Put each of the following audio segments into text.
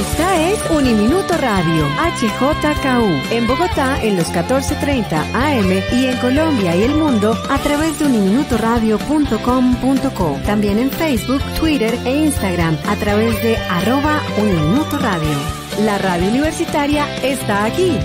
Esta es Uniminuto Radio, HJKU, en Bogotá en los 14:30 AM y en Colombia y el mundo a través de uniminutoradio.com.co. También en Facebook, Twitter e Instagram a través de @Uniminuto Radio. La radio universitaria está aquí.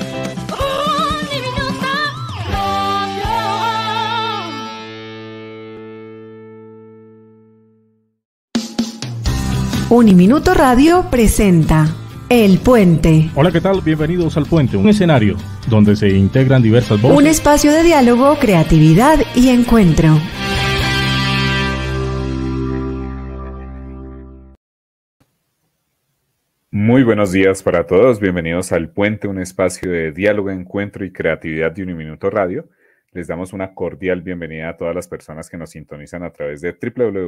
Uniminuto Radio presenta El Puente. Hola, ¿qué tal? Bienvenidos al Puente, un escenario donde se integran diversas voces. Un espacio de diálogo, creatividad y encuentro. Muy buenos días para todos, bienvenidos al Puente, un espacio de diálogo, encuentro y creatividad de Uniminuto Radio. Les damos una cordial bienvenida a todas las personas que nos sintonizan a través de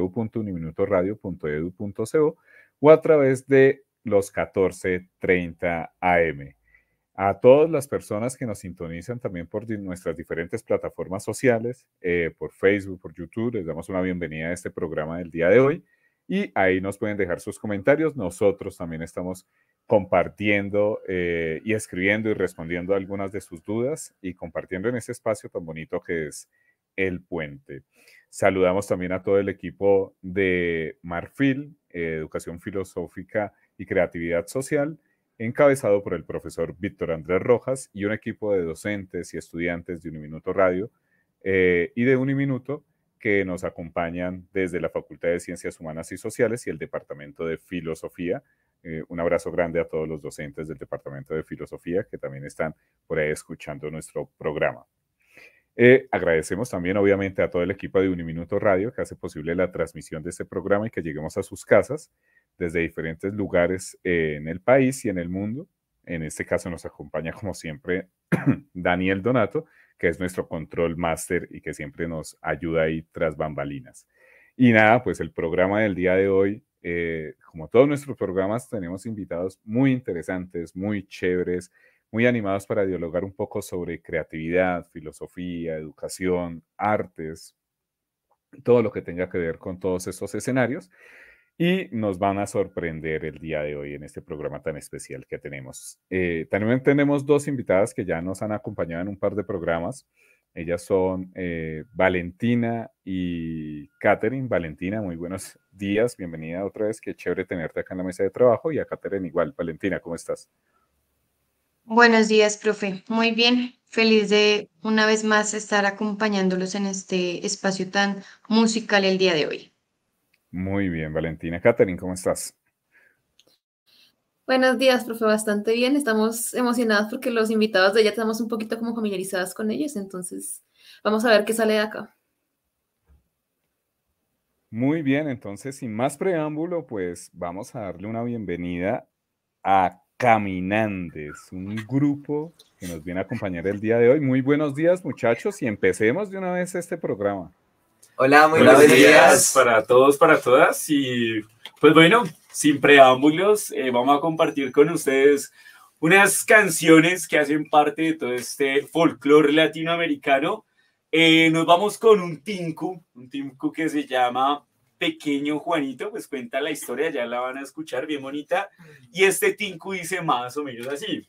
www.uniminutoradio.edu.co o a través de los 14:30 AM. A todas las personas que nos sintonizan también por nuestras diferentes plataformas sociales, por Facebook, por YouTube, les damos una bienvenida a este programa del día de hoy y ahí nos pueden dejar sus comentarios. Nosotros también estamos compartiendo y escribiendo y respondiendo a algunas de sus dudas y compartiendo en ese espacio tan bonito que es El Puente. Saludamos también a todo el equipo de Marfil, Educación Filosófica y Creatividad Social, encabezado por el profesor Víctor Andrés Rojas y un equipo de docentes y estudiantes de Uniminuto Radio y de Uniminuto que nos acompañan desde la Facultad de Ciencias Humanas y Sociales y el Departamento de Filosofía. Un abrazo grande a todos los docentes del Departamento de Filosofía que también están por ahí escuchando nuestro programa. Agradecemos también obviamente a todo el equipo de Uniminuto Radio que hace posible la transmisión de este programa y que lleguemos a sus casas desde diferentes lugares en el país y en el mundo. En este caso nos acompaña como siempre Daniel Donato, que es nuestro control master y que siempre nos ayuda ahí tras bambalinas. Y nada, pues el programa del día de hoy, como todos nuestros programas, tenemos invitados muy interesantes, muy chéveres, muy animados para dialogar un poco sobre creatividad, filosofía, educación, artes, todo lo que tenga que ver con todos estos escenarios. Y nos van a sorprender el día de hoy en este programa tan especial que tenemos. También tenemos dos invitadas que ya nos han acompañado en un par de programas. Ellas son Valentina y Katherine. Valentina, muy buenos días. Bienvenida otra vez. Qué chévere tenerte acá en la mesa de trabajo. Y a Katherine igual. Valentina, ¿cómo estás? Buenos días, profe. Muy bien. Feliz de una vez más estar acompañándolos en este espacio tan musical el día de hoy. Muy bien, Valentina. Katherine, ¿cómo estás? Buenos días, profe, bastante bien. Estamos emocionados porque los invitados de ella estamos un poquito como familiarizadas con ellos, entonces vamos a ver qué sale de acá. Muy bien, entonces sin más preámbulo, pues vamos a darle una bienvenida a Caminandes, un grupo que nos viene a acompañar el día de hoy. Muy buenos días, muchachos, y empecemos de una vez este programa. Hola, muy buenos días para todos, para todas. Y pues bueno, sin preámbulos, vamos a compartir con ustedes unas canciones que hacen parte de todo este folclore latinoamericano. Nos vamos con un tinku que se llama Pequeño Juanito, pues cuenta la historia, ya la van a escuchar, bien bonita. Y este tinku dice más o menos así.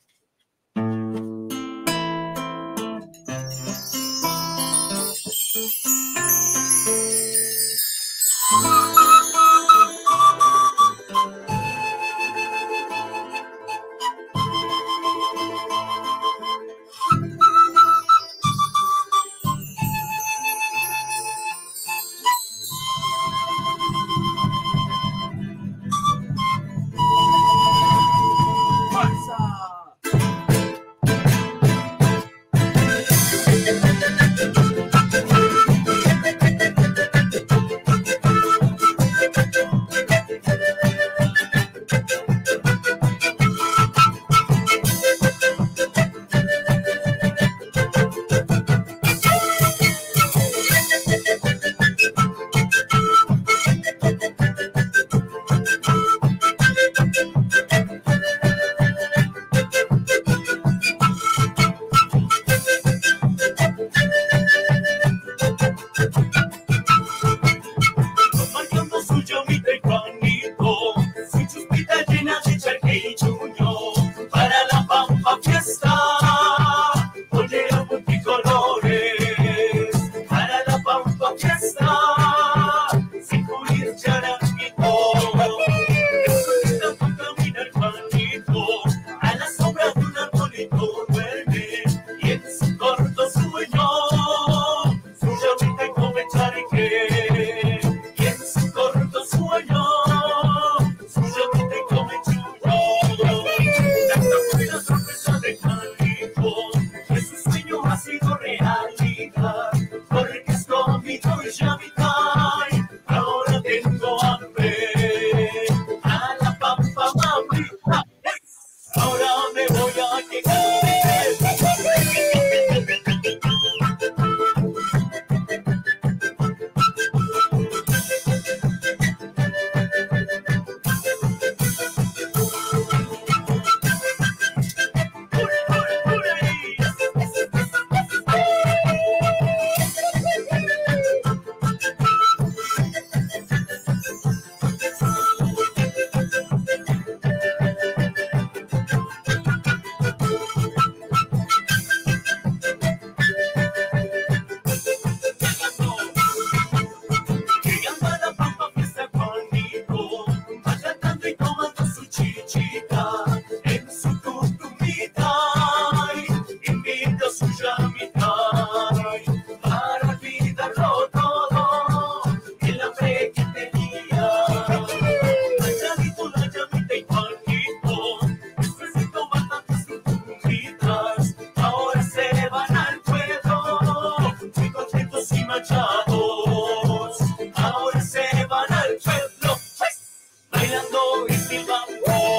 machados ahora se van al pueblo, bailando y silbando.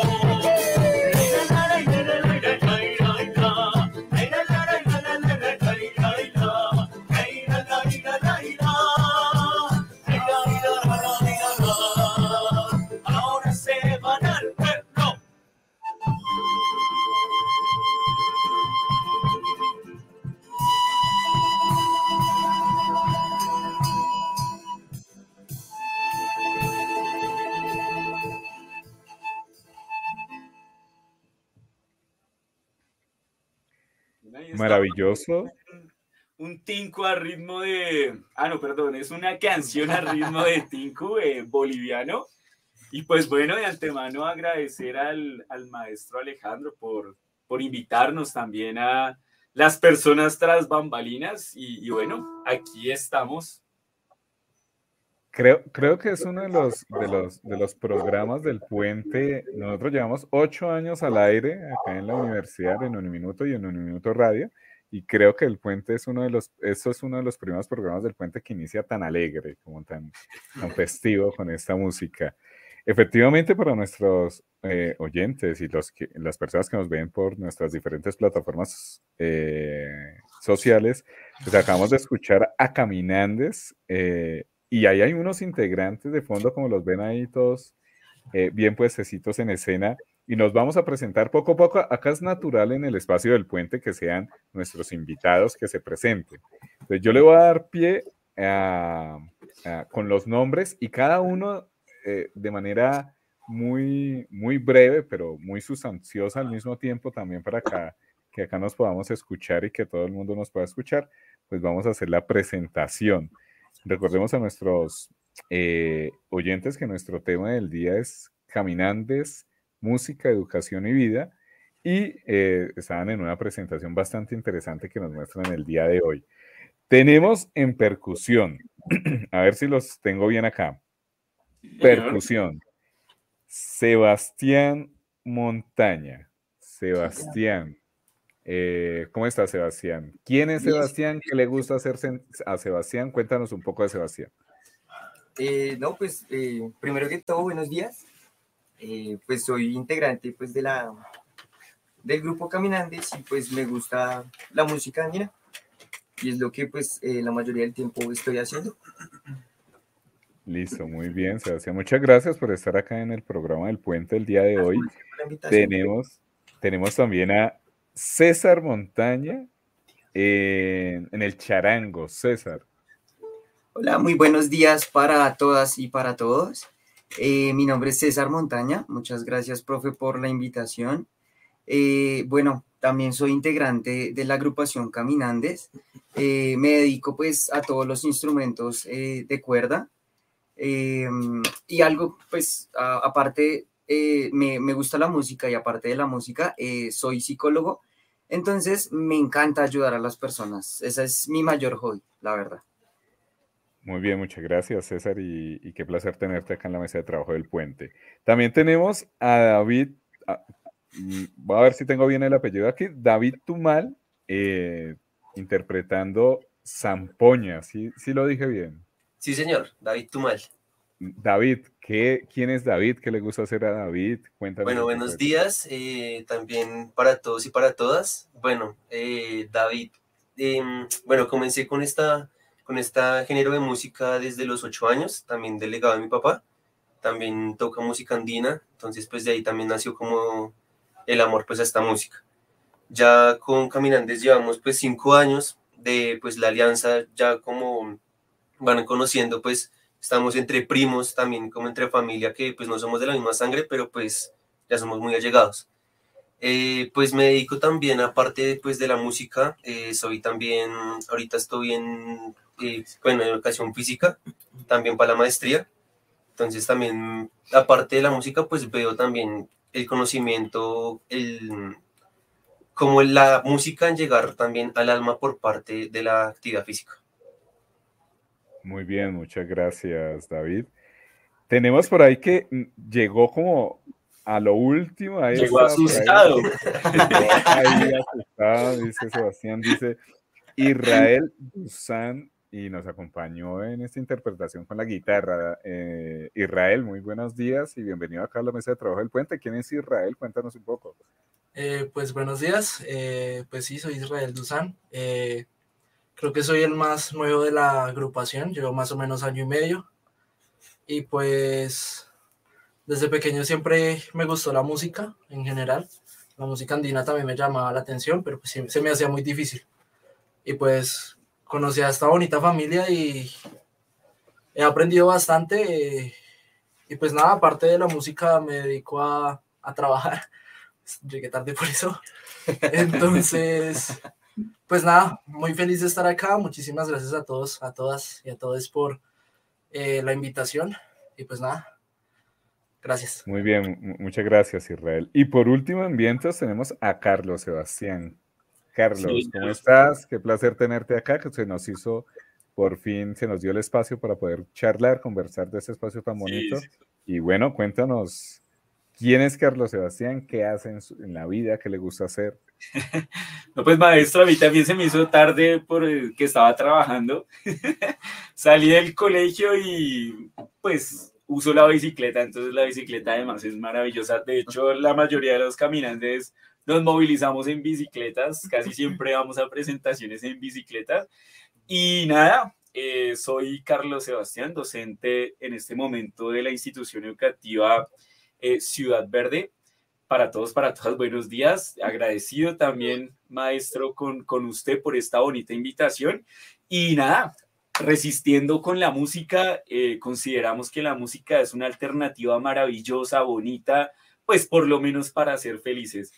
Ahora se van al pueblo. Maravilloso. Un tinku a ritmo de... Ah, no, perdón, es una canción a ritmo de tinku boliviano. Y pues bueno, de antemano agradecer al maestro Alejandro por invitarnos también a las personas tras bambalinas. Y bueno, aquí estamos. Creo que es uno de los programas del puente. Nosotros llevamos 8 años al aire acá en la universidad, en Uniminuto y en Uniminuto Radio. Y creo que el puente es eso es uno de los primeros programas del puente que inicia tan alegre, como tan festivo con esta música. Efectivamente, para nuestros oyentes y las personas que nos ven por nuestras diferentes plataformas sociales, pues acabamos de escuchar a Caminandes y ahí hay unos integrantes de fondo, como los ven ahí todos bien puestecitos en escena. Y nos vamos a presentar poco a poco. Acá es natural en el espacio del puente que sean nuestros invitados que se presenten. Entonces yo le voy a dar pie con los nombres y cada uno de manera muy, muy breve, pero muy sustanciosa al mismo tiempo también para que acá nos podamos escuchar y que todo el mundo nos pueda escuchar, pues vamos a hacer la presentación. Recordemos a nuestros oyentes que nuestro tema del día es Caminandes, música, educación y vida, y estaban en una presentación bastante interesante que nos muestran el día de hoy. Tenemos en percusión, a ver si los tengo bien acá. Percusión, Sebastián Montaña. Sebastián, ¿cómo está Sebastián? ¿Quién es Sebastián? ¿Qué le gusta hacer a Sebastián? Cuéntanos un poco de Sebastián. No, pues primero que todo, buenos días. Pues soy integrante pues del grupo Caminandes y pues me gusta la música andina y es lo que pues la mayoría del tiempo estoy haciendo. Listo, muy bien, Sebastián. Muchas gracias por estar acá en el programa del Puente el día de hoy. Tenemos también a César Montaña en el charango. César. Hola, muy buenos días para todas y para todos. Mi nombre es César Montaña. Muchas gracias, profe, por la invitación. Bueno, también soy integrante de la agrupación Caminandes. Me dedico pues a todos los instrumentos de cuerda. Y algo pues aparte me gusta la música y aparte de la música soy psicólogo, entonces me encanta ayudar a las personas. Esa es mi mayor hobby, la verdad. Muy bien, muchas gracias César y qué placer tenerte acá en la mesa de trabajo del Puente. También tenemos a David, voy a ver si tengo bien el apellido aquí, David Tumal, interpretando Zampoña, ¿sí lo dije bien? Sí, señor, David Tumal. David, ¿quién es David? ¿Qué le gusta hacer a David? Cuéntanos. Bueno, buenos días, también para todos y para todas. Bueno, David, bueno, comencé con esta género de música desde los 8 años, también delegado de mi papá, también toca música andina, entonces pues de ahí también nació como el amor pues a esta música. Ya con Caminandes llevamos pues 5 años de pues la alianza, ya como van conociendo pues estamos entre primos, también como entre familia que pues no somos de la misma sangre, pero pues ya somos muy allegados. Pues me dedico también, aparte pues de la música, soy también, ahorita estoy en educación física, también para la maestría. Entonces también, aparte de la música, pues veo también el conocimiento, como la música en llegar también al alma por parte de la actividad física. Muy bien, muchas gracias, David. Tenemos por ahí que llegó como a lo último. Llegó asustado. Ahí asustado, dice Sebastián, dice Israel Dusan y nos acompañó en esta interpretación con la guitarra. Israel, muy buenos días y bienvenido acá a la mesa de trabajo del Puente. ¿Quién es Israel? Cuéntanos un poco. Pues buenos días, pues sí, soy Israel Duzán. Creo que soy el más nuevo de la agrupación, llevo más o menos año y medio. Y pues desde pequeño siempre me gustó la música en general. La música andina también me llamaba la atención, pero pues se me hacía muy difícil. Y pues conocí a esta bonita familia y he aprendido bastante. Y pues nada, aparte de la música me dedico a trabajar. Llegué tarde por eso. Entonces, pues nada, muy feliz de estar acá. Muchísimas gracias a todos, a todas y a todos por la invitación. Y pues nada, gracias. Muy bien, muchas gracias, Israel. Y por último, en vientos tenemos a Carlos Sebastián. Carlos, Sí, ¿cómo estás? Qué placer tenerte acá, que se nos hizo, por fin se nos dio el espacio para poder charlar, conversar de este espacio tan bonito. Sí. Y bueno, cuéntanos, ¿quién es Carlos Sebastián? ¿Qué hace en la vida? ¿Qué le gusta hacer? No, pues maestro, a mí también se me hizo tarde porque estaba trabajando. Salí del colegio y pues uso la bicicleta, entonces la bicicleta además es maravillosa. De hecho, la mayoría de los caminantes nos movilizamos en bicicletas, casi siempre vamos a presentaciones en bicicletas. Y nada, soy Carlos Sebastián, docente en este momento de la institución educativa Ciudad Verde. Para todos, para todas, buenos días. Agradecido también, maestro, con usted por esta bonita invitación. Y nada, resistiendo con la música, consideramos que la música es una alternativa maravillosa, bonita, pues por lo menos para ser felices.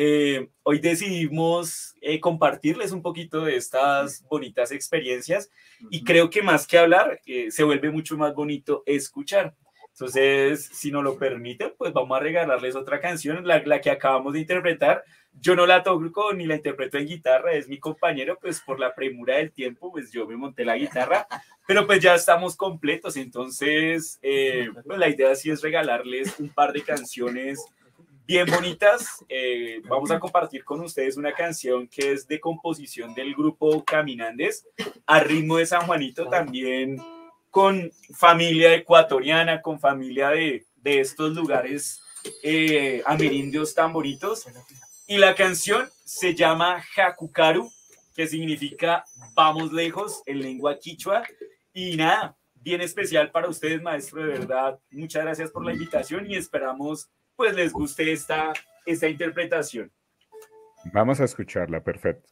Hoy decidimos compartirles un poquito de estas bonitas experiencias y creo que más que hablar, se vuelve mucho más bonito escuchar. Entonces, si nos lo permiten, pues vamos a regalarles otra canción, la que acabamos de interpretar. Yo no la toco ni la interpreto en guitarra, es mi compañero, pues por la premura del tiempo, pues yo me monté la guitarra, pero pues ya estamos completos, entonces pues la idea sí es regalarles un par de canciones bien bonitas. Vamos a compartir con ustedes una canción que es de composición del grupo Caminandes, a ritmo de San Juanito, también con familia ecuatoriana, con familia de estos lugares amerindios tan bonitos. Y la canción se llama Jacucaru, que significa vamos lejos en lengua quichua. Y nada, bien especial para ustedes, maestro, de verdad. Muchas gracias por la invitación y esperamos pues les guste esta interpretación. Vamos a escucharla, perfecto.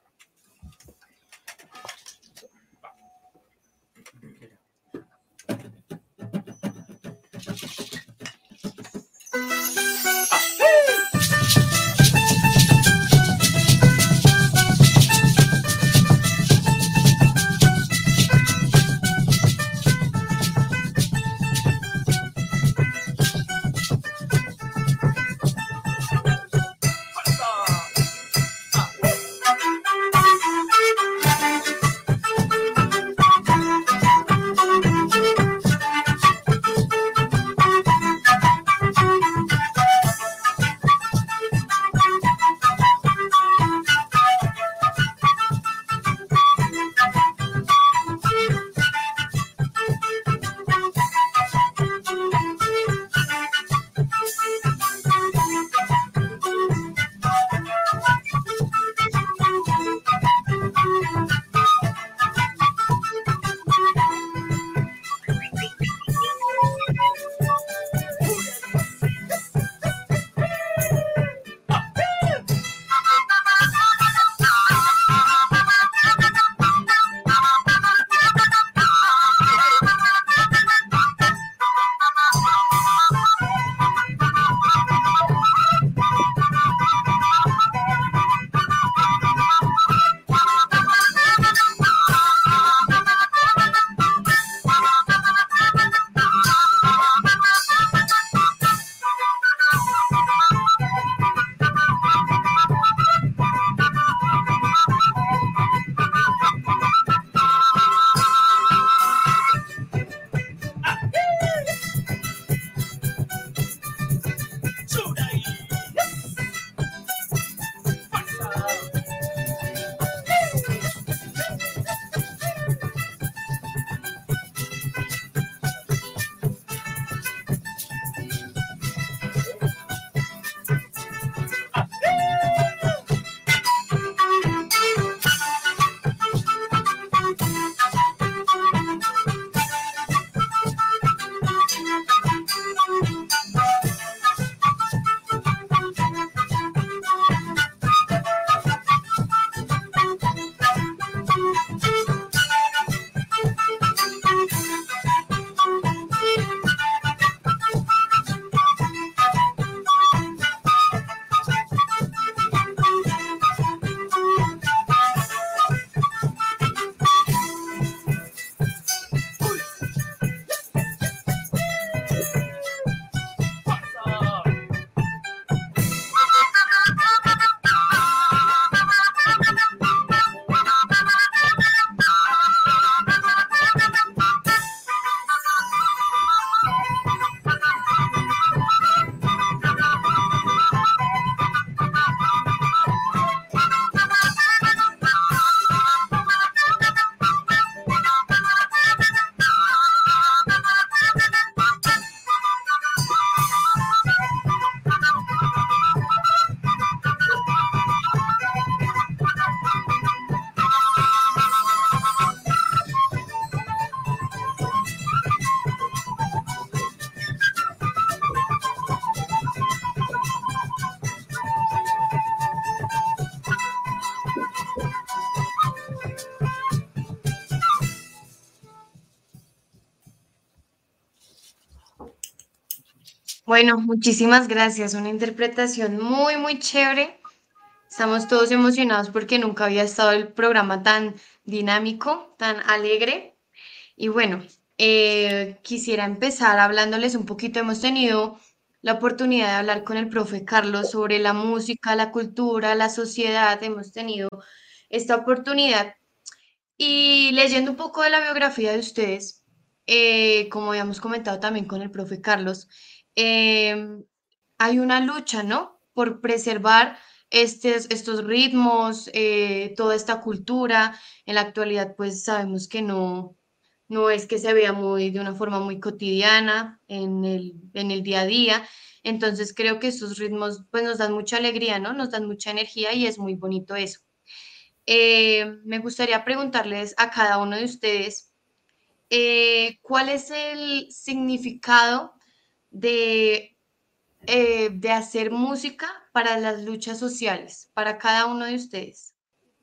Bueno, muchísimas gracias. Una interpretación muy, muy chévere. Estamos todos emocionados porque nunca había estado el programa tan dinámico, tan alegre. Y bueno, quisiera empezar hablándoles un poquito. Hemos tenido la oportunidad de hablar con el profe Carlos sobre la música, la cultura, la sociedad. Hemos tenido esta oportunidad. Y leyendo un poco de la biografía de ustedes, como habíamos comentado también con el profe Carlos, em, hay una lucha, ¿no? Por preservar estos ritmos, toda esta cultura. En la actualidad, pues sabemos que no es que se vea muy, de una forma muy cotidiana en el día a día. Entonces creo que estos ritmos pues nos dan mucha alegría, ¿no? Nos dan mucha energía y es muy bonito eso. Me gustaría preguntarles a cada uno de ustedes, ¿cuál es el significado de, de hacer música para las luchas sociales, para cada uno de ustedes?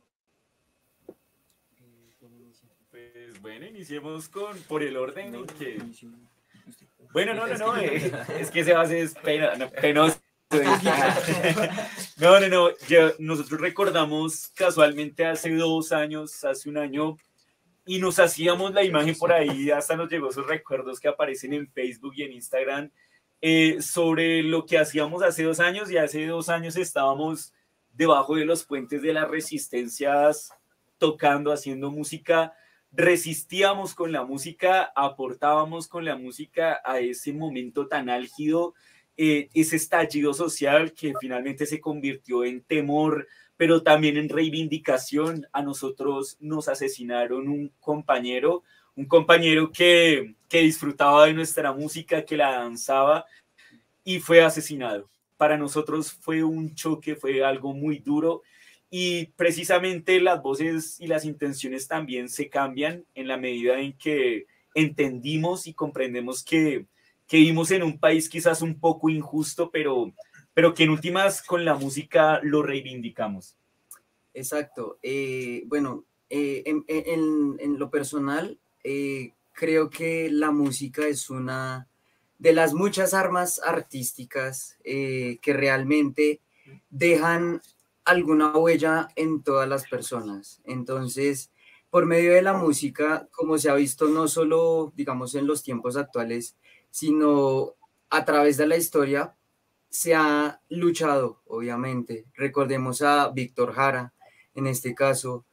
Pues bueno, iniciemos por el orden en que... Bueno, no, es que ese base es penoso. No, nosotros recordamos casualmente hace 2 años, hace un año, y nos hacíamos la imagen por ahí, hasta nos llegó esos recuerdos que aparecen en Facebook y en Instagram, sobre lo que hacíamos hace 2 años, y hace 2 años estábamos debajo de los puentes de las resistencias, tocando, haciendo música, resistíamos con la música, aportábamos con la música a ese momento tan álgido, ese estallido social que finalmente se convirtió en temor, pero también en reivindicación. A nosotros nos asesinaron un compañero que disfrutaba de nuestra música, que la danzaba, y fue asesinado. Para nosotros fue un choque, fue algo muy duro, y precisamente las voces y las intenciones también se cambian en la medida en que entendimos y comprendemos que vivimos en un país quizás un poco injusto, pero que en últimas con la música lo reivindicamos. Exacto. Bueno, en lo personal, creo que la música es una de las muchas armas artísticas que realmente dejan alguna huella en todas las personas. Entonces, por medio de la música, como se ha visto no solo, digamos, en los tiempos actuales, sino a través de la historia, se ha luchado, obviamente. Recordemos a Víctor Jara, en este caso.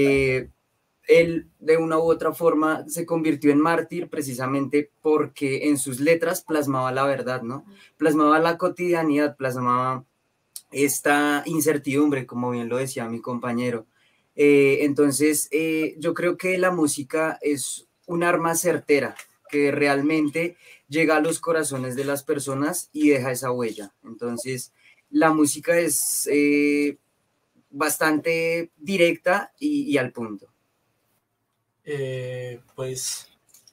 Él de una u otra forma se convirtió en mártir precisamente porque en sus letras plasmaba la verdad, ¿no? Plasmaba la cotidianidad, plasmaba esta incertidumbre, como bien lo decía mi compañero. Entonces, yo creo que la música es un arma certera que realmente llega a los corazones de las personas y deja esa huella. Entonces, la música es bastante directa y al punto. Pues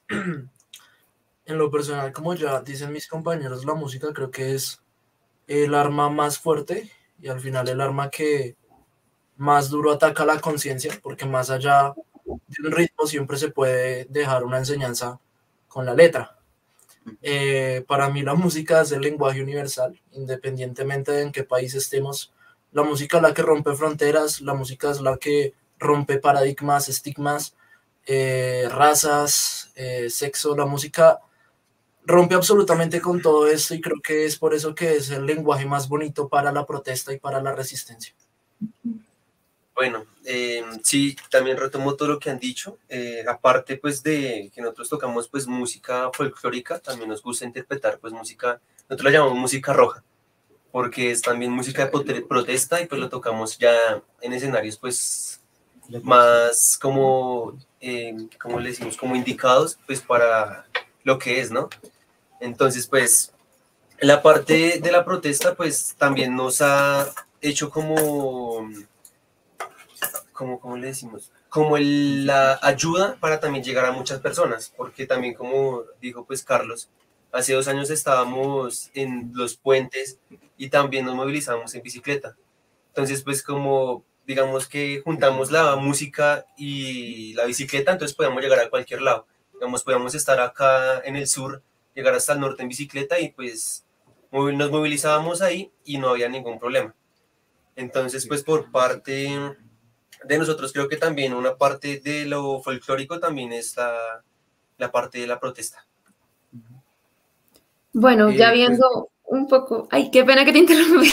en lo personal, como ya dicen mis compañeros, la música creo que es el arma más fuerte y al final el arma que más duro ataca la conciencia, porque más allá de un ritmo siempre se puede dejar una enseñanza con la letra. Para mí la música es el lenguaje universal, independientemente de en qué país estemos. La música es la que rompe fronteras, la música es la que rompe paradigmas, estigmas, razas, sexo. La música rompe absolutamente con todo esto y creo que es por eso que es el lenguaje más bonito para la protesta y para la resistencia. Bueno, sí, también retomo todo lo que han dicho. Aparte, pues, de que nosotros tocamos, pues, música folclórica, también nos gusta interpretar, pues, música, nosotros la llamamos música roja, porque es también música de protesta y, pues, lo tocamos ya en escenarios, pues, más como, como le decimos, como indicados, pues, para lo que es, ¿no? Entonces, pues, la parte de la protesta, pues, también nos ha hecho como... ¿Cómo le decimos? Como la ayuda para también llegar a muchas personas, porque también como dijo pues Carlos, hace 2 años estábamos en los puentes y también nos movilizamos en bicicleta. Entonces pues como digamos que juntamos la música y la bicicleta, entonces podíamos llegar a cualquier lado. Digamos, podíamos estar acá en el sur, llegar hasta el norte en bicicleta y pues nos movilizábamos ahí y no había ningún problema. Entonces, pues por parte de nosotros, creo que también una parte de lo folclórico también es la parte de la protesta. Bueno, ya viendo un poco... Ay, qué pena que te interrumpí.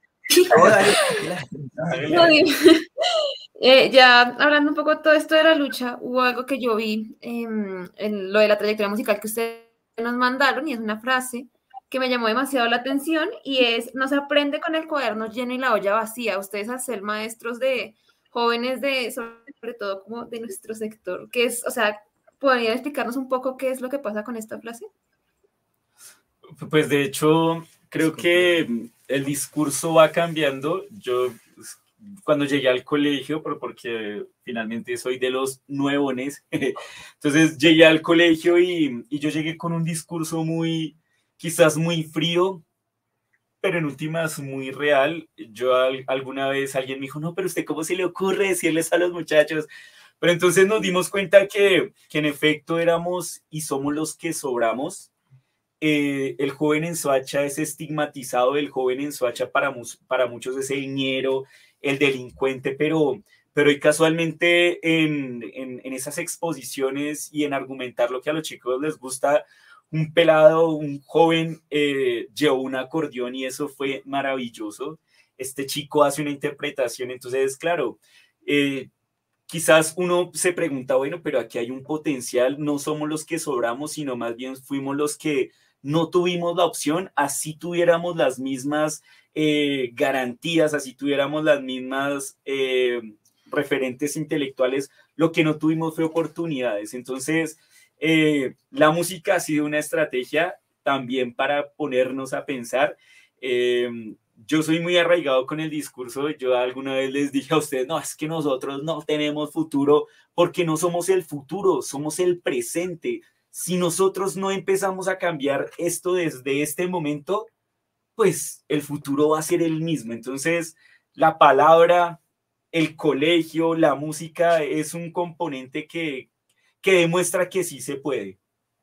No, ya hablando un poco de todo esto de la lucha, hubo algo que yo vi en lo de la trayectoria musical que ustedes nos mandaron, y es una frase que me llamó demasiado la atención, y es: no se aprende con el cuaderno lleno y la olla vacía. Ustedes, al ser maestros de jóvenes sobre todo como de nuestro sector, ¿qué es? O sea, ¿podrían explicarnos un poco qué es lo que pasa con esta frase? Pues de hecho, creo que el discurso va cambiando. Yo cuando llegué al colegio, porque finalmente soy de los nuevones, entonces llegué al colegio y yo llegué con un discurso quizás muy frío, pero en últimas muy real. Alguna vez alguien me dijo, no, pero usted ¿cómo se le ocurre decirles a los muchachos? Pero entonces nos dimos cuenta que en efecto éramos y somos los que sobramos. El joven en Soacha es estigmatizado, el joven en Soacha para muchos es el ñero, el delincuente, pero y casualmente en esas exposiciones y en argumentar lo que a los chicos les gusta, un pelado, un joven llevó un acordeón y eso fue maravilloso. Este chico hace una interpretación, entonces claro, quizás uno se pregunta, bueno, pero aquí hay un potencial, no somos los que sobramos, sino más bien fuimos los que no tuvimos la opción, así tuviéramos las mismas garantías, así tuviéramos las mismas referentes intelectuales, lo que no tuvimos fue oportunidades. Entonces, la música ha sido una estrategia también para ponernos a pensar. Yo soy muy arraigado con el discurso. Yo alguna vez les dije a ustedes, no, es que nosotros no tenemos futuro, porque no somos el futuro, somos el presente. Si nosotros no empezamos a cambiar esto desde este momento, pues el futuro va a ser el mismo. Entonces, la palabra, el colegio, la música es un componente que demuestra que sí se puede.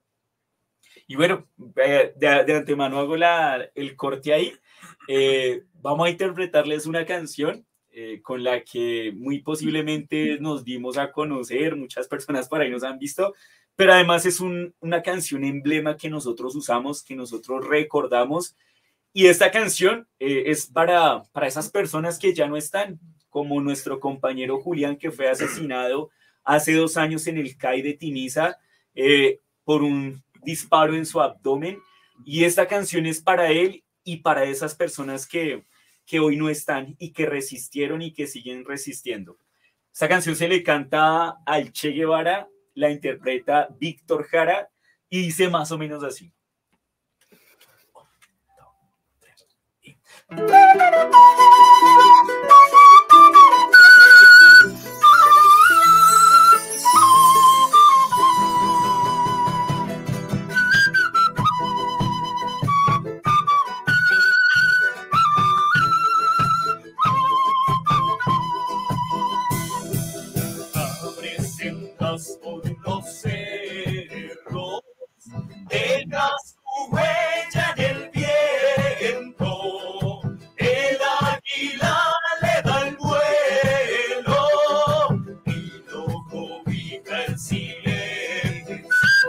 Y bueno, de antemano hago el corte ahí. Vamos a interpretarles una canción con la que muy posiblemente nos dimos a conocer, muchas personas por ahí nos han visto, pero además es una canción emblema que nosotros usamos, que nosotros recordamos, y esta canción es para esas personas que ya no están, como nuestro compañero Julián, que fue asesinado hace 2 años en el CAI de Tiniza por un disparo en su abdomen, y esta canción es para él y para esas personas que hoy no están y que resistieron y que siguen resistiendo. Esta canción se le canta al Che Guevara, la interpreta Víctor Jara y dice más o menos así. Por los cerros, dejas tu huella en el viento, el águila le da el vuelo y lo cobija el silencio.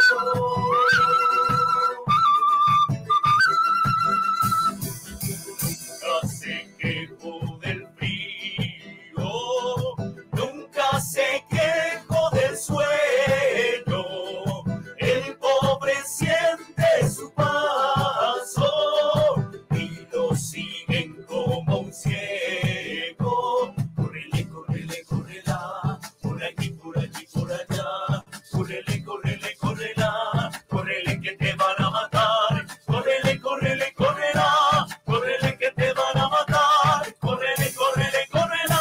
Nunca se quejó del frío, nunca se quejó del sueño, el pobre siente su paso y lo siguen como un ciego. Córrele, córrele, córrela, por aquí, por allí, por allá. Córrele, córrele, córrela, córrele que te van a matar. Córrele, córrele, córrela, córrele que te van a matar. Córrele, córrele, córrela.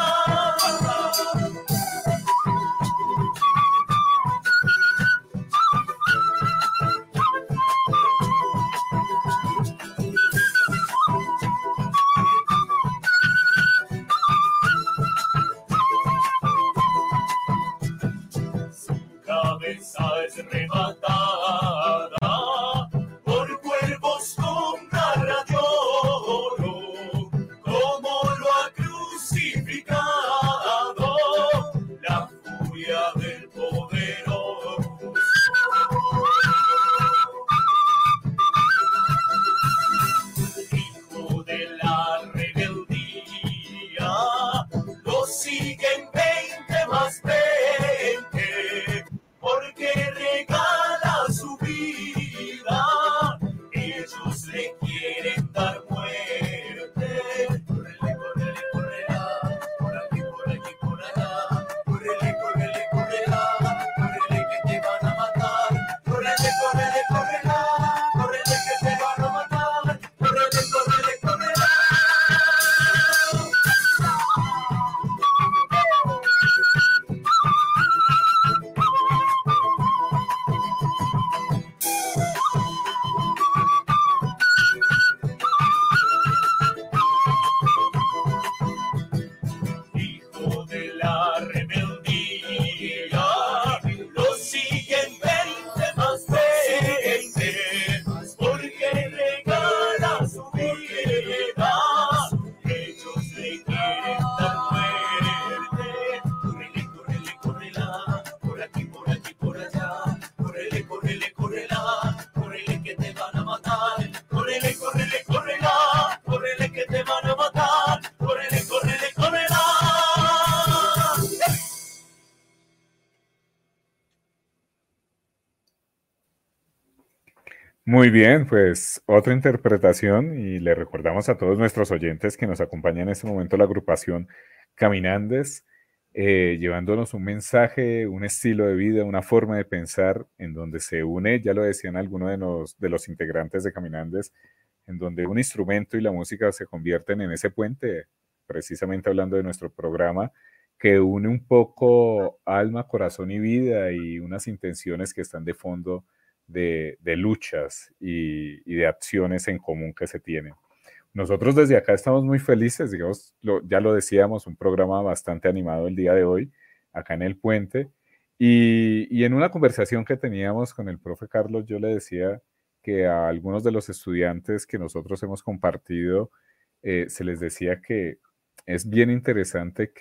Cabeza es rematada por cuervos con garra Muy bien, pues otra interpretación y le recordamos a todos nuestros oyentes que nos acompañan en este momento la agrupación Caminandes, llevándonos un mensaje, un estilo de vida, una forma de pensar en donde se une, ya lo decían algunos de los integrantes de Caminandes, en donde un instrumento y la música se convierten en ese puente, precisamente hablando de nuestro programa, que une un poco alma, corazón y vida y unas intenciones que están de fondo de luchas y de acciones en común que se tienen. Nosotros desde acá estamos muy felices, digamos, ya lo decíamos, un programa bastante animado el día de hoy, acá en el puente, y en una conversación que teníamos con el profe Carlos, yo le decía que a algunos de los estudiantes que nosotros hemos compartido, se les decía que es bien interesante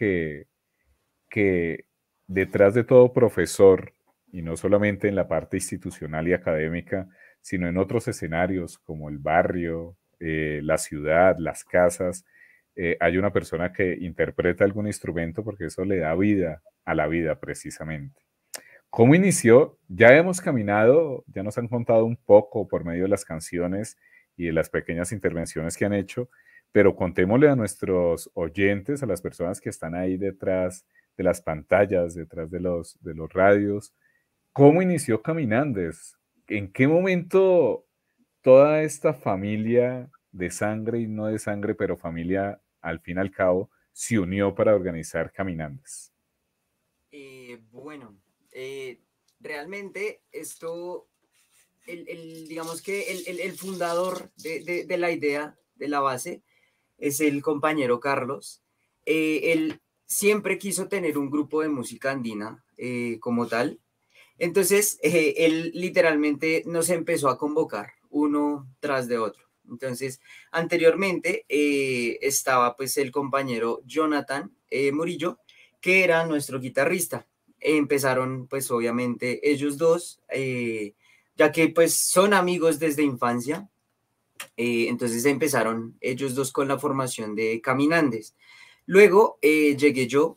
que detrás de todo profesor, y no solamente en la parte institucional y académica, sino en otros escenarios como el barrio, la ciudad, las casas, hay una persona que interpreta algún instrumento porque eso le da vida a la vida precisamente. ¿Cómo inició? Ya hemos caminado, ya nos han contado un poco por medio de las canciones y de las pequeñas intervenciones que han hecho, pero contémosle a nuestros oyentes, a las personas que están ahí detrás de las pantallas, detrás de los radios, ¿cómo inició Caminandes? ¿En qué momento toda esta familia de sangre y no de sangre, pero familia al fin y al cabo, se unió para organizar Caminandes? Bueno, realmente esto, digamos que el fundador de la idea, de la base, es el compañero Carlos. Él siempre quiso tener un grupo de música andina como tal. Entonces, él literalmente nos empezó a convocar uno tras de otro. Entonces, anteriormente estaba pues el compañero Jonathan Murillo, que era nuestro guitarrista. Empezaron pues obviamente ellos dos, ya que pues son amigos desde infancia. Entonces empezaron ellos dos con la formación de Caminandes. Luego llegué yo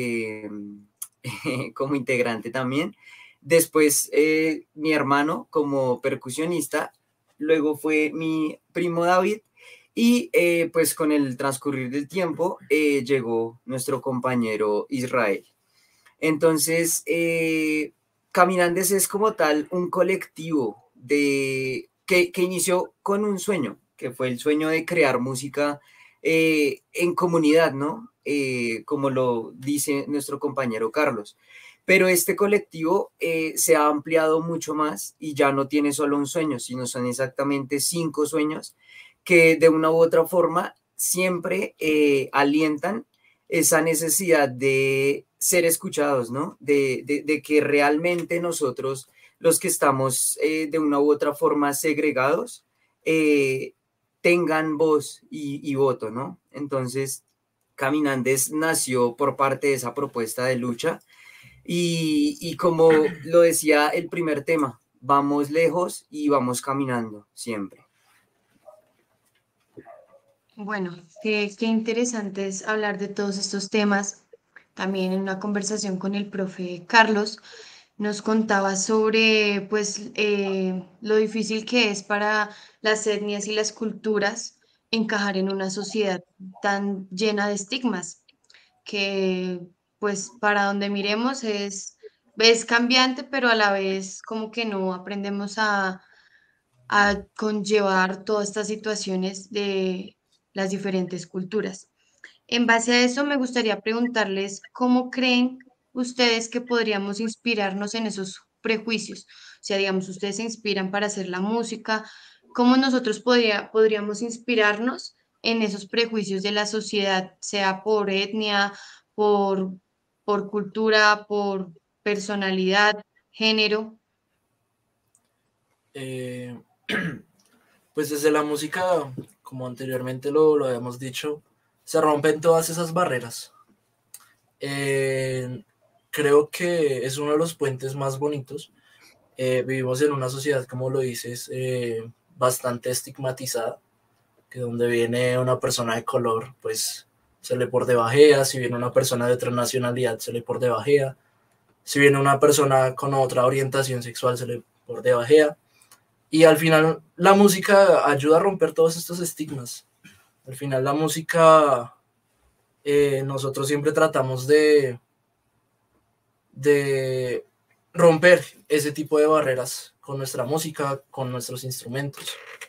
como integrante también. Después mi hermano como percusionista. Luego fue mi primo David. Y pues con el transcurrir del tiempo llegó nuestro compañero Israel. Entonces, Caminandes es como tal un colectivo que inició con un sueño, que fue el sueño de crear música en comunidad, ¿no? Como lo dice nuestro compañero Carlos. Pero este colectivo se ha ampliado mucho más y ya no tiene solo un sueño, sino son exactamente 5 sueños que de una u otra forma siempre alientan esa necesidad de ser escuchados, ¿no? De que realmente nosotros, los que estamos de una u otra forma segregados, tengan voz y voto, ¿no? Entonces, Caminandes nació por parte de esa propuesta de lucha y como lo decía el primer tema, vamos lejos y vamos caminando siempre. Bueno, qué interesante es hablar de todos estos temas. También en una conversación con el profe Carlos nos contaba sobre pues lo difícil que es para las etnias y las culturas encajar en una sociedad tan llena de estigmas, que pues para donde miremos es cambiante, pero a la vez como que no aprendemos a conllevar todas estas situaciones de las diferentes culturas. En base a eso, me gustaría preguntarles cómo creen ustedes que podríamos inspirarnos en esos prejuicios. O sea, digamos, ustedes se inspiran para hacer la música, ¿cómo nosotros podríamos inspirarnos en esos prejuicios de la sociedad, sea por etnia, por, por cultura, por personalidad, género? Eh, pues desde la música, como anteriormente lo habíamos dicho, se rompen todas esas barreras. Creo que es uno de los puentes más bonitos. Vivimos en una sociedad, como lo dices, bastante estigmatizada, que donde viene una persona de color, pues se le por debajea, si viene una persona de otra nacionalidad, se le por debajea, si viene una persona con otra orientación sexual, se le por debajea. Y al final la música ayuda a romper todos estos estigmas. Al final la música, nosotros siempre tratamos de romper ese tipo de barreras con nuestra música, con nuestros instrumentos.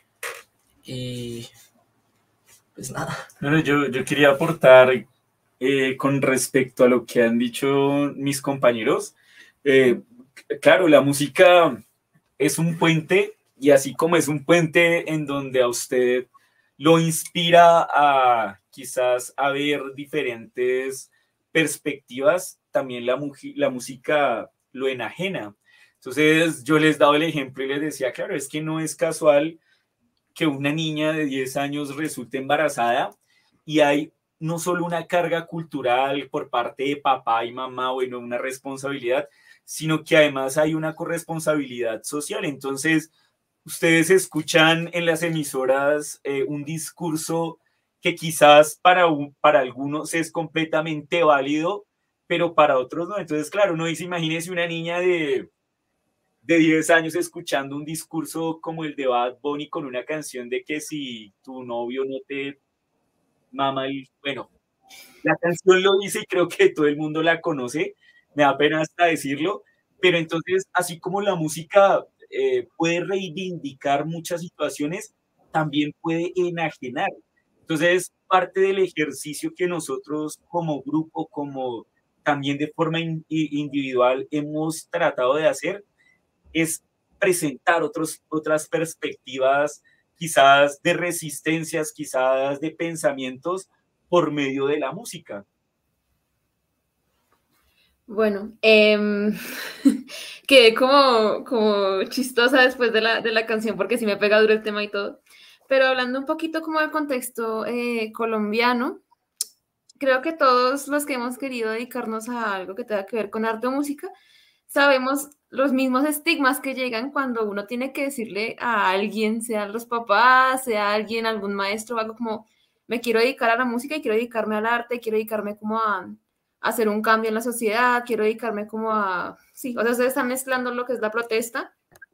Y pues nada. Bueno, yo quería aportar con respecto a lo que han dicho mis compañeros. Claro, la música es un puente, y así como es un puente en donde a usted lo inspira a quizás a ver diferentes perspectivas, también la música lo enajena. Entonces yo les daba el ejemplo y les decía, claro, es que no es casual que una niña de 10 años resulte embarazada y hay no solo una carga cultural por parte de papá y mamá, bueno, una responsabilidad, sino que además hay una corresponsabilidad social. Entonces, ustedes escuchan en las emisoras un discurso que quizás para algunos es completamente válido, pero para otros no. Entonces, claro, uno dice, imagínese una niña de 10 años escuchando un discurso como el de Bad Bunny con una canción de que si tu novio no te mama, bueno, la canción lo dice y creo que todo el mundo la conoce, me da pena hasta decirlo, pero entonces, así como la música puede reivindicar muchas situaciones, también puede enajenar. Entonces, parte del ejercicio que nosotros como grupo, como también de forma individual hemos tratado de hacer, es presentar otras perspectivas, quizás de resistencias, quizás de pensamientos por medio de la música. Bueno, quedé como chistosa después de la canción porque sí me pega duro el tema y todo. Pero hablando un poquito como del contexto colombiano, creo que todos los que hemos querido dedicarnos a algo que tenga que ver con arte o música, sabemos los mismos estigmas que llegan cuando uno tiene que decirle a alguien, sean los papás, sea alguien, algún maestro, algo como, me quiero dedicar a la música y quiero dedicarme al arte, quiero dedicarme como a hacer un cambio en la sociedad, quiero dedicarme como a, sí, o sea, ustedes están mezclando lo que es la protesta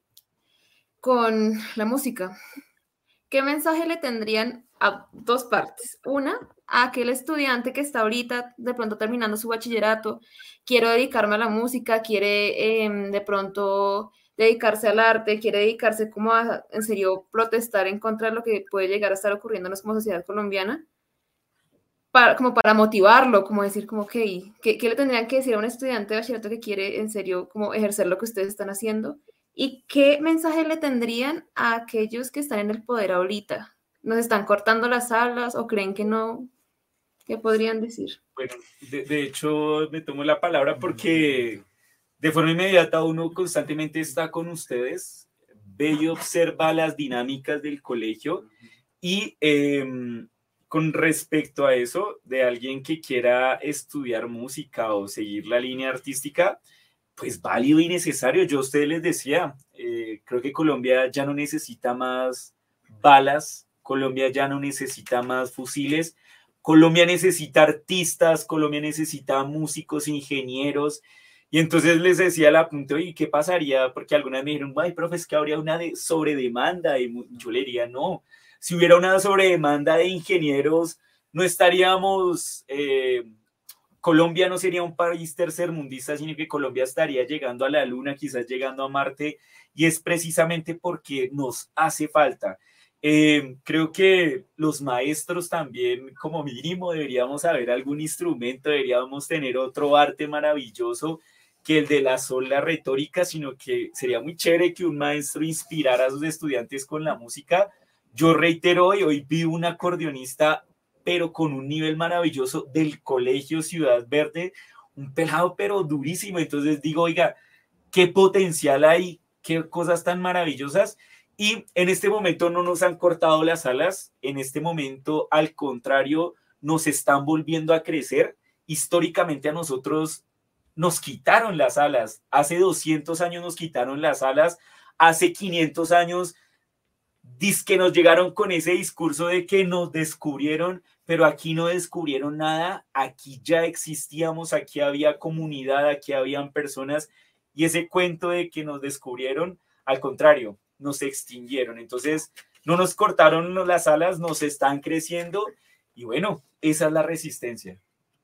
con la música. ¿Qué mensaje le tendrían a dos partes? Una, a aquel estudiante que está ahorita de pronto terminando su bachillerato, quiero dedicarme a la música, quiere de pronto dedicarse al arte, quiere dedicarse como a, en serio, protestar en contra de lo que puede llegar a estar ocurriéndonos como sociedad colombiana, como para motivarlo, como decir, como, ok, ¿qué le tendrían que decir a un estudiante de bachillerato que quiere en serio como ejercer lo que ustedes están haciendo? ¿Y qué mensaje le tendrían a aquellos que están en el poder ahorita? ¿Nos están cortando las alas o creen que no? ¿Qué podrían decir? Bueno, de hecho me tomo la palabra porque de forma inmediata uno constantemente está con ustedes, ve y observa las dinámicas del colegio y con respecto a eso, de alguien que quiera estudiar música o seguir la línea artística, pues válido y necesario. Yo a ustedes les decía, creo que Colombia ya no necesita más balas, Colombia ya no necesita más fusiles, Colombia necesita artistas, Colombia necesita músicos, ingenieros. Y entonces les decía al apunte, oye, ¿qué pasaría? Porque algunas me dijeron, ay, profe, es que habría una sobredemanda. Y yo le diría, no, si hubiera una sobredemanda de ingenieros, no estaríamos... Colombia no sería un país tercermundista, sino que Colombia estaría llegando a la Luna, quizás llegando a Marte, y es precisamente porque nos hace falta. Creo que los maestros también, como mínimo, deberíamos saber algún instrumento, deberíamos tener otro arte maravilloso que el de la sola retórica, sino que sería muy chévere que un maestro inspirara a sus estudiantes con la música. Yo reitero, hoy vi un acordeonista pero con un nivel maravilloso del Colegio Ciudad Verde, un pelado pero durísimo. Entonces digo, oiga, qué potencial hay, qué cosas tan maravillosas. Y en este momento no nos han cortado las alas, en este momento al contrario nos están volviendo a crecer. Históricamente a nosotros nos quitaron las alas, hace 200 años nos quitaron las alas, hace 500 años dizque nos llegaron con ese discurso de que nos descubrieron, pero aquí no descubrieron nada, aquí ya existíamos, aquí había comunidad, aquí habían personas, y ese cuento de que nos descubrieron, al contrario, nos extinguieron. Entonces, no nos cortaron las alas, nos están creciendo y bueno, esa es la resistencia.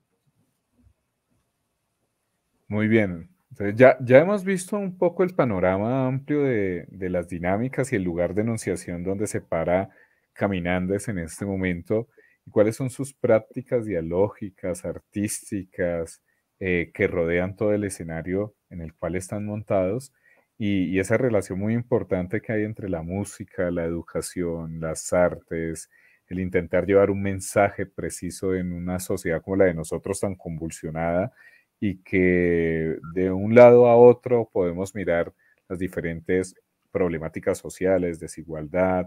Muy bien. Entonces ya hemos visto un poco el panorama amplio de las dinámicas y el lugar de enunciación donde se para Caminandes en este momento y cuáles son sus prácticas dialógicas, artísticas, que rodean todo el escenario en el cual están montados y esa relación muy importante que hay entre la música, la educación, las artes, el intentar llevar un mensaje preciso en una sociedad como la de nosotros tan convulsionada y que de un lado a otro podemos mirar las diferentes problemáticas sociales, desigualdad,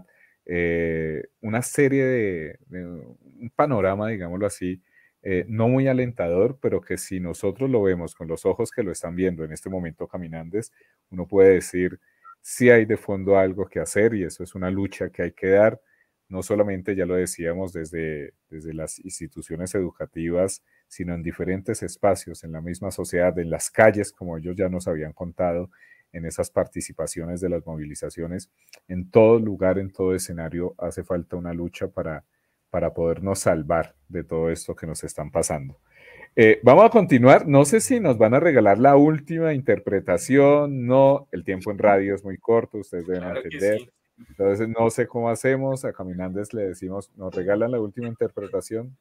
una serie un panorama, digámoslo así, no muy alentador, pero que si nosotros lo vemos con los ojos que lo están viendo en este momento Caminandes, uno puede decir, sí hay de fondo algo que hacer y eso es una lucha que hay que dar, no solamente, ya lo decíamos, desde las instituciones educativas, sino en diferentes espacios, en la misma sociedad, en las calles, como ellos ya nos habían contado, en esas participaciones de las movilizaciones. En todo lugar, en todo escenario, hace falta una lucha para podernos salvar de todo esto que nos están pasando. Vamos a continuar. No sé si nos van a regalar la última interpretación. No, el tiempo en radio es muy corto, ustedes deben entender. Sí. Entonces, no sé cómo hacemos. A Caminandes le decimos, ¿nos regalan la última interpretación?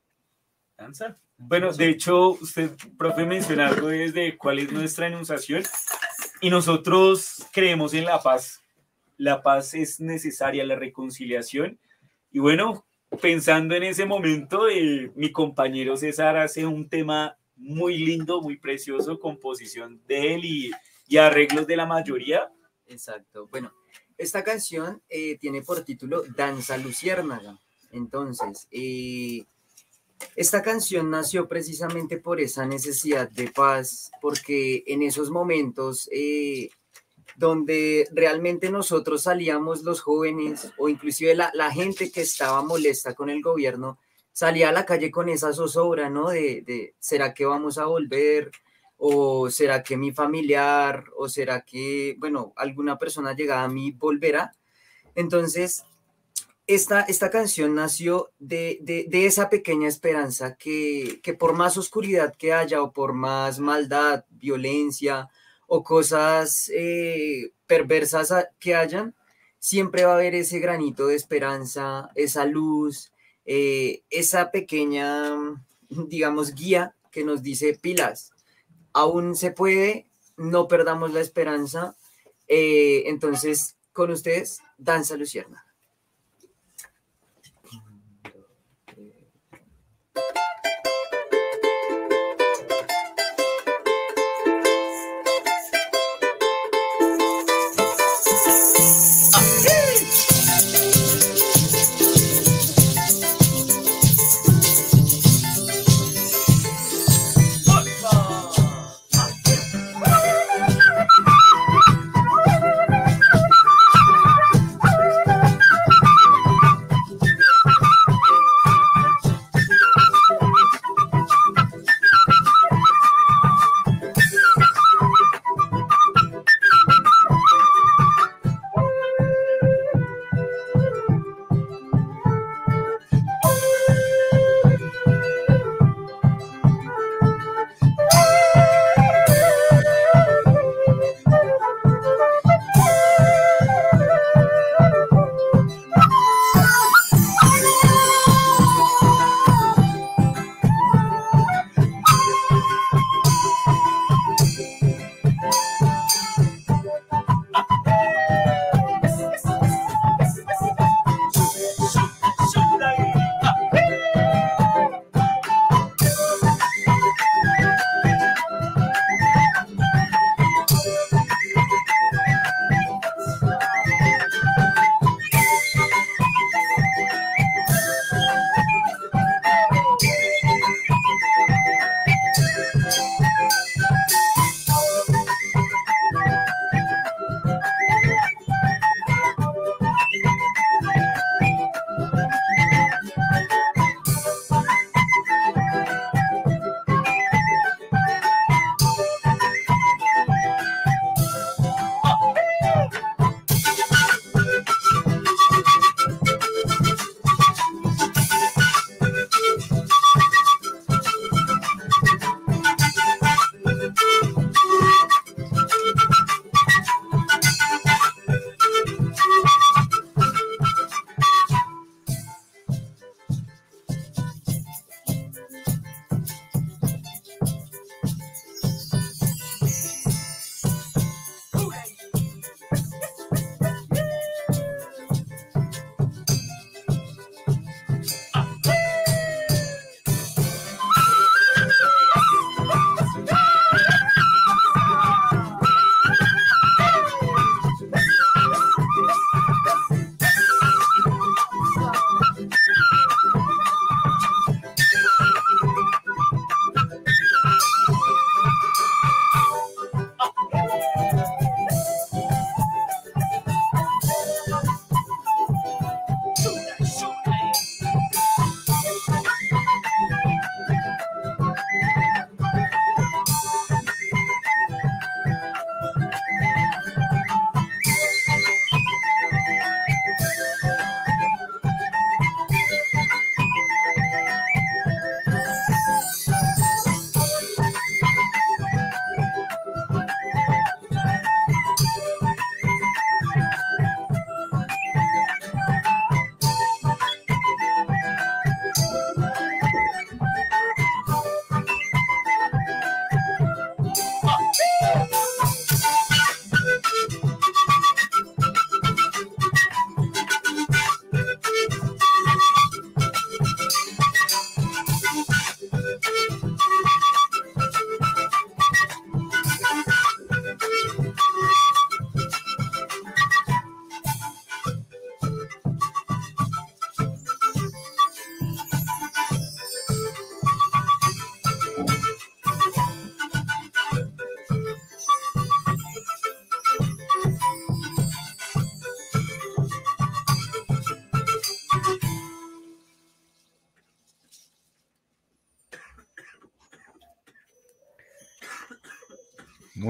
Bueno, de hecho, usted, profe, mencionó algo desde cuál es nuestra enunciación y nosotros creemos en la paz. La paz es necesaria, la reconciliación. Y bueno, pensando en ese momento, mi compañero César hace un tema muy lindo, muy precioso, composición de él y arreglos de la mayoría. Exacto. Bueno, esta canción tiene por título Danza Luciérnaga. Entonces, esta canción nació precisamente por esa necesidad de paz, porque en esos momentos donde realmente nosotros salíamos los jóvenes o inclusive la gente que estaba molesta con el gobierno, salía a la calle con esa zozobra, ¿no? De ¿será que vamos a volver? ¿O será que mi familiar? ¿O será que, bueno, alguna persona llegada a mí volverá? Entonces, esta canción nació de esa pequeña esperanza que por más oscuridad que haya o por más maldad, violencia o cosas perversas que hayan, siempre va a haber ese granito de esperanza, esa luz, esa pequeña, digamos, guía que nos dice pilas, aún se puede, no perdamos la esperanza. Entonces, con ustedes, Danza Luciérnaga.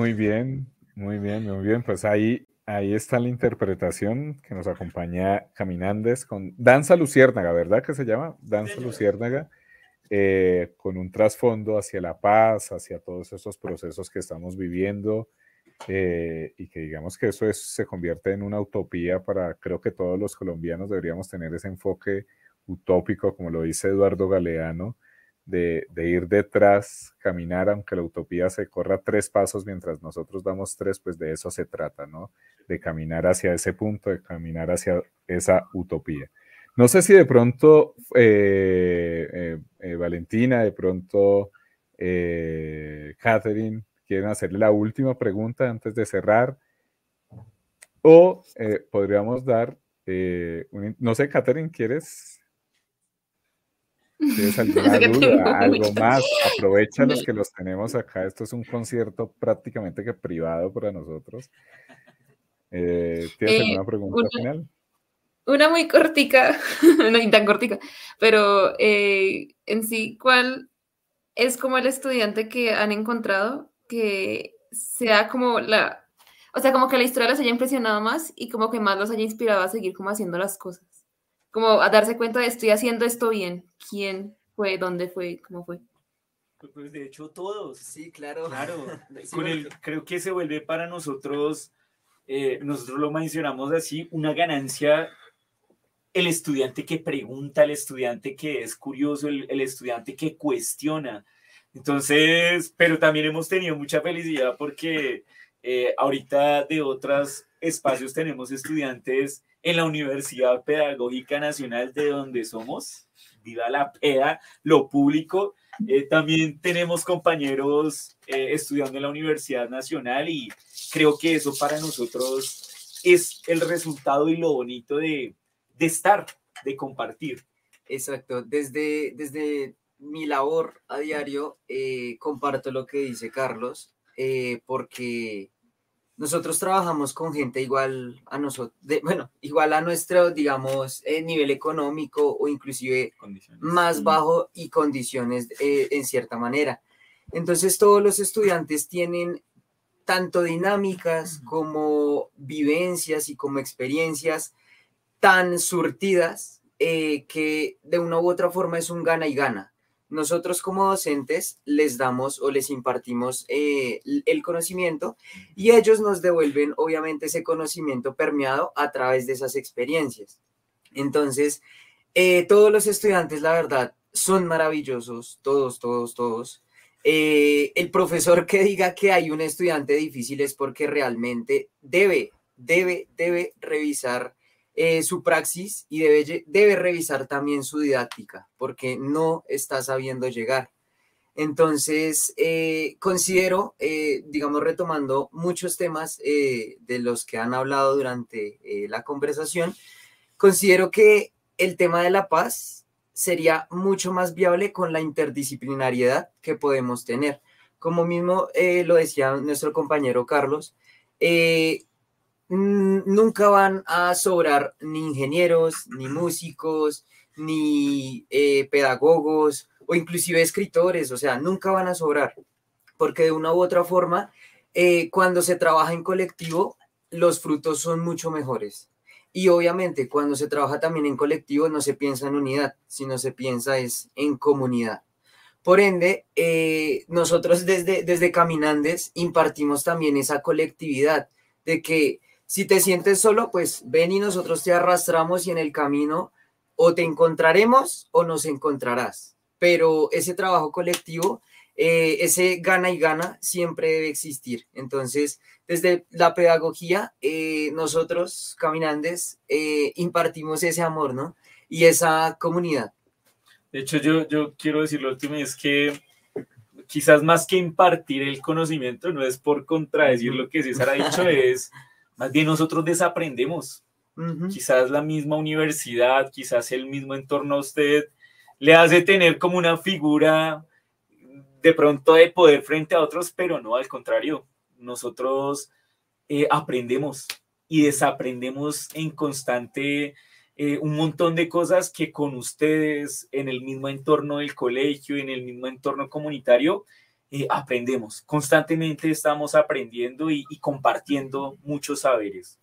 Muy bien, muy bien, muy bien. Pues ahí está la interpretación que nos acompaña Caminandes con Danza Luciérnaga, ¿verdad que se llama? Danza Luciérnaga, con un trasfondo hacia la paz, hacia todos esos procesos que estamos viviendo, y que digamos que eso se convierte en una utopía para, creo que todos los colombianos deberíamos tener ese enfoque utópico, como lo dice Eduardo Galeano, de ir detrás, caminar, aunque la utopía se corra 3 pasos mientras nosotros damos 3, pues de eso se trata, ¿no? De caminar hacia ese punto, de caminar hacia esa utopía. No sé si de pronto Valentina, de pronto Catherine, quieren hacerle la última pregunta antes de cerrar, o podríamos dar, no sé, Catherine, ¿Tienes alguna duda, algo más? Aprovecha los que los tenemos acá. Esto es un concierto prácticamente que privado para nosotros. ¿Tienes alguna pregunta final? Una muy cortica, no ni tan cortica, pero en sí, ¿cuál es como el estudiante que han encontrado que sea como o sea, como que la historia los haya impresionado más y como que más los haya inspirado a seguir como haciendo las cosas? Como a darse cuenta de estoy haciendo esto bien. ¿Quién fue? ¿Dónde fue? ¿Cómo fue? Pues de hecho todos. Sí, claro. Claro, Sí, creo que se vuelve para nosotros, nosotros lo mencionamos así, una ganancia el estudiante que pregunta, el estudiante que es curioso, el estudiante que cuestiona. Entonces, pero también hemos tenido mucha felicidad porque ahorita de otros espacios tenemos estudiantes en la Universidad Pedagógica Nacional de donde somos, viva la PEDA, lo público. También tenemos compañeros estudiando en la Universidad Nacional y creo que eso para nosotros es el resultado y lo bonito de estar, de compartir. Exacto. Desde mi labor a diario, comparto lo que dice Carlos, porque nosotros trabajamos con gente igual a nosotros, igual a nuestro, digamos, nivel económico o inclusive más bajo y condiciones en cierta manera. Entonces todos los estudiantes tienen tanto dinámicas como vivencias y como experiencias tan surtidas que de una u otra forma es un gana y gana. Nosotros como docentes les damos o les impartimos el conocimiento y ellos nos devuelven obviamente ese conocimiento permeado a través de esas experiencias. Entonces, todos los estudiantes, la verdad, son maravillosos, todos. El profesor que diga que hay un estudiante difícil es porque realmente debe revisar su praxis y debe revisar también su didáctica, porque no está sabiendo llegar. Entonces, considero, digamos, retomando muchos temas de los que han hablado durante la conversación, considero que el tema de la paz sería mucho más viable con la interdisciplinariedad que podemos tener. Como mismo lo decía nuestro compañero Carlos, nunca van a sobrar ni ingenieros, ni músicos, ni pedagogos o inclusive escritores, o sea, nunca van a sobrar, porque de una u otra forma, cuando se trabaja en colectivo, los frutos son mucho mejores. Y obviamente cuando se trabaja también en colectivo no se piensa en unidad, sino se piensa es en comunidad. Por ende, nosotros desde Caminandes impartimos también esa colectividad de que si te sientes solo, pues ven y nosotros te arrastramos y en el camino o te encontraremos o nos encontrarás. Pero ese trabajo colectivo, ese gana y gana siempre debe existir. Entonces, desde la pedagogía, nosotros, Caminandes, impartimos ese amor, ¿no? Y esa comunidad. De hecho, yo quiero decir lo último, y es que quizás más que impartir el conocimiento, no es por contradecir lo que César ha dicho, es más bien nosotros desaprendemos. Quizás la misma universidad, quizás el mismo entorno a usted le hace tener como una figura de pronto de poder frente a otros, pero no, al contrario, nosotros aprendemos y desaprendemos en constante un montón de cosas que con ustedes en el mismo entorno del colegio, en el mismo entorno comunitario, aprendemos. Constantemente estamos aprendiendo y compartiendo muchos saberes.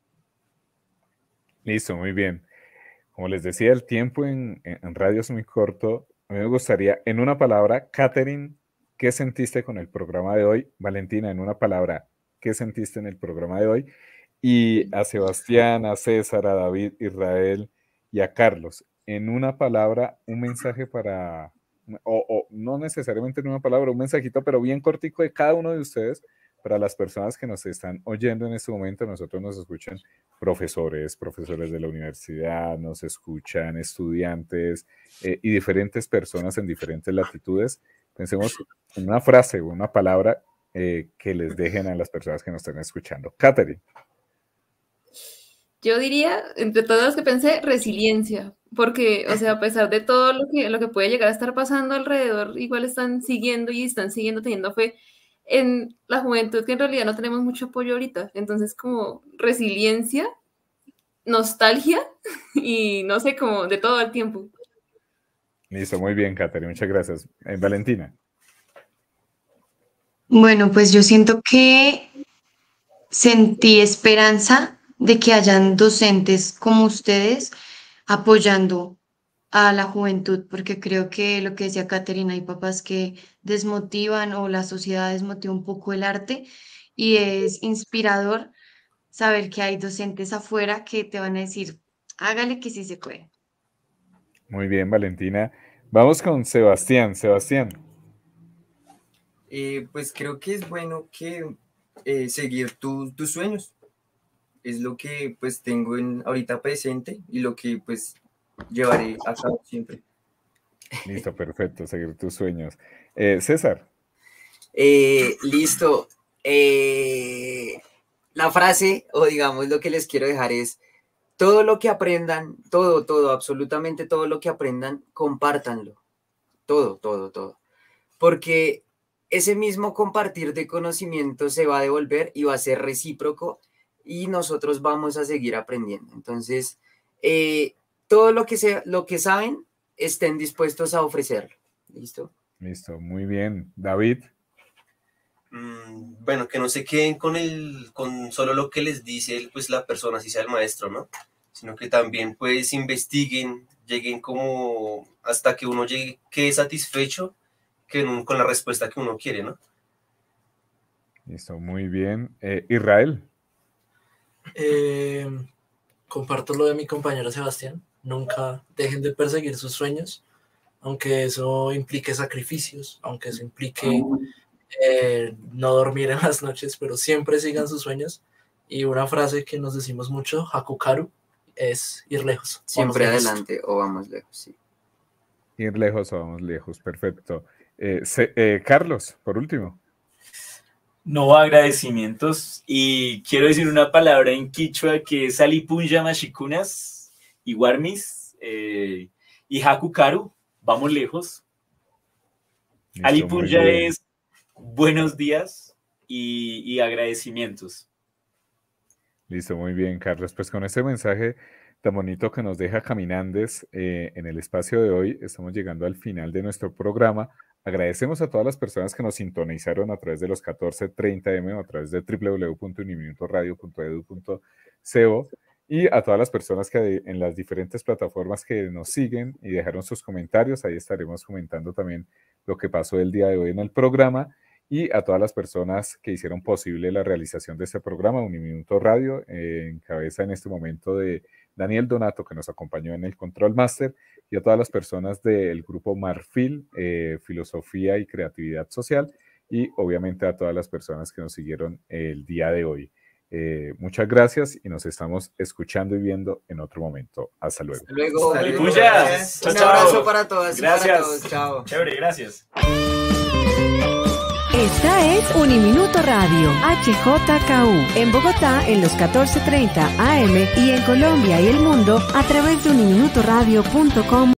Listo, muy bien. Como les decía, el tiempo en radio es muy corto. A mí me gustaría, en una palabra, Catherine, ¿qué sentiste con el programa de hoy? Valentina, en una palabra, ¿qué sentiste en el programa de hoy? Y a Sebastián, a César, a David, Israel y a Carlos, en una palabra, un mensaje para, o no necesariamente en una palabra, un mensajito, pero bien cortico de cada uno de ustedes, para las personas que nos están oyendo en este momento. Nosotros nos escuchan profesores de la universidad, nos escuchan estudiantes y diferentes personas en diferentes latitudes. Pensemos en una frase o una palabra que les dejen a las personas que nos están escuchando. Catherine. Yo diría, entre todas las que pensé, resiliencia, porque, o sea, a pesar de todo lo que puede llegar a estar pasando alrededor, igual están siguiendo teniendo fe en la juventud, que en realidad no tenemos mucho apoyo ahorita. Entonces, como resiliencia, nostalgia y no sé, como de todo el tiempo. Listo, muy bien, Catherine, muchas gracias. Valentina. Bueno, pues yo siento que sentí esperanza de que hayan docentes como ustedes apoyando a la juventud, porque creo que lo que decía Caterina, hay papás que desmotivan o la sociedad desmotiva un poco el arte, y es inspirador saber que hay docentes afuera que te van a decir, hágale que sí se puede. Muy bien, Valentina. Vamos con Sebastián. Sebastián. Pues creo que es bueno que seguir tus sueños. Es lo que pues tengo ahorita presente y lo que pues llevaré a cabo siempre. Listo, perfecto, seguir tus sueños. César. Listo. La frase, o digamos lo que les quiero dejar es, todo lo que aprendan, todo, absolutamente todo lo que aprendan, compártanlo. Todo. Porque ese mismo compartir de conocimiento se va a devolver y va a ser recíproco y nosotros vamos a seguir aprendiendo. Entonces, todo lo que saben, estén dispuestos a ofrecerlo. ¿Listo? Listo, muy bien. David. Bueno, que no se queden con solo lo que les dice pues la persona, si sea el maestro, ¿no? Sino que también pues investiguen, lleguen como hasta que uno quede satisfecho con la respuesta que uno quiere, ¿no? Listo, muy bien. Israel. Comparto lo de mi compañero Sebastián. Nunca dejen de perseguir sus sueños, aunque eso implique sacrificios, aunque eso implique no dormir en las noches, pero siempre sigan sus sueños. Y una frase que nos decimos mucho, Hakukaru, es ir lejos. Siempre adelante o vamos lejos, sí. Ir lejos o vamos lejos, perfecto. Carlos, por último. No, agradecimientos, y quiero decir una palabra en quichua que es Alipunya Mashikunas, Iguarmis y Hakukaru, vamos lejos. Listo, Alipunya es buenos días y agradecimientos. Listo, muy bien, Carlos. Pues con este mensaje tan bonito que nos deja Caminandes en el espacio de hoy, estamos llegando al final de nuestro programa. Agradecemos a todas las personas que nos sintonizaron a través de los 14:30 o a través de www.uniminutoradio.edu.co y a todas las personas que en las diferentes plataformas que nos siguen y dejaron sus comentarios. Ahí estaremos comentando también lo que pasó el día de hoy en el programa, y a todas las personas que hicieron posible la realización de este programa, Uniminuto Radio, en cabeza en este momento de Daniel Donato, que nos acompañó en el Control Master, y a todas las personas del grupo Marfil, Filosofía y Creatividad Social, y obviamente a todas las personas que nos siguieron el día de hoy. Muchas gracias y nos estamos escuchando y viendo en otro momento. Hasta luego. Hasta luego. Muchas. Un abrazo para todas. Gracias. Y para todos. Chao. Chévere, gracias. Esta es Uniminuto Radio, HJKU, en Bogotá en los 14:30 AM y en Colombia y el mundo a través de uniminutoradio.com.